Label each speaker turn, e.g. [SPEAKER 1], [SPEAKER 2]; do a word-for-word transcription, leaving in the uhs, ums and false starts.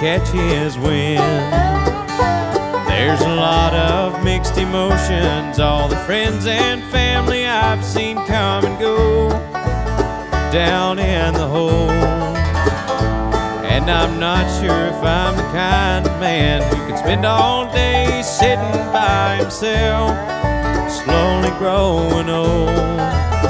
[SPEAKER 1] catch his wind. There's a lot of mixed emotions, all the friends and family I've seen come and go down in the hole. And I'm not sure if I'm the kind of man who can spend all day sitting by himself, slowly growing old.